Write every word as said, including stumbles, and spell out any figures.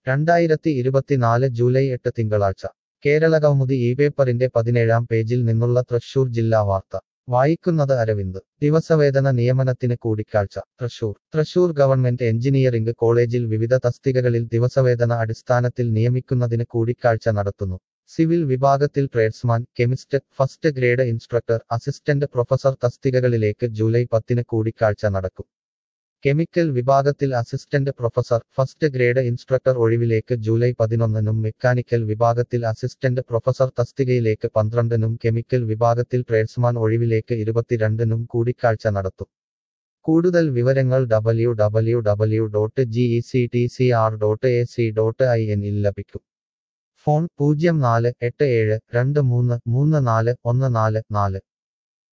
രണ്ടായിരത്തി ഇരുപത്തിനാല് ജൂലൈ എട്ട് തിങ്കളാഴ്ച കേരളകൗമുദി ഈ പേപ്പറിന്റെ പതിനേഴാം പേജിൽ നിന്നുള്ള തൃശൂർ ജില്ലാ വാർത്ത വായിക്കുന്നത് അരവിന്ദ് ദിവസവേതന നിയമനത്തിന് കൂടിക്കാഴ്ച തൃശൂർ തൃശൂർ ഗവൺമെന്റ് എഞ്ചിനീയറിംഗ് കോളേജിൽ വിവിധ തസ്തികകളിൽ ദിവസവേതന അടിസ്ഥാനത്തിൽ നിയമിക്കുന്നതിന് കൂടിക്കാഴ്ച നടത്തുന്നു സിവിൽ വിഭാഗത്തിൽ tradesman chemist first grade instructor assistant professor തസ്തികകളിലേക്ക് ജൂലൈ പത്തിന് കൂടിക്കാഴ്ച നടക്കും കെമിക്കൽ വിഭാഗത്തിൽ assistant professor first grade instructor ഒഴിവിലേക്ക് ജൂലൈ പതിനൊന്നിനും മെക്കാനിക്കൽ വിഭാഗത്തിൽ അസിസ്റ്റന്റ് പ്രൊഫസർ തസ്തികയിലേക്ക് പന്ത്രണ്ടിനും കെമിക്കൽ വിഭാഗത്തിൽ ട്രേഡ്സ്മാൻ ഒഴിവിലേക്ക് ഇരുപത്തിരണ്ടിനും കൂടിക്കാഴ്ച നടത്തും കൂടുതൽ വിവരങ്ങൾ W W W dot G E C T C R dot A C dot I എന്നിൽ ലഭിക്കും ഫോൺ പൂജ്യം നാല് എട്ട് ഏഴ് രണ്ട് മൂന്ന് മൂന്ന് നാല് ഒന്ന് നാല് നാല്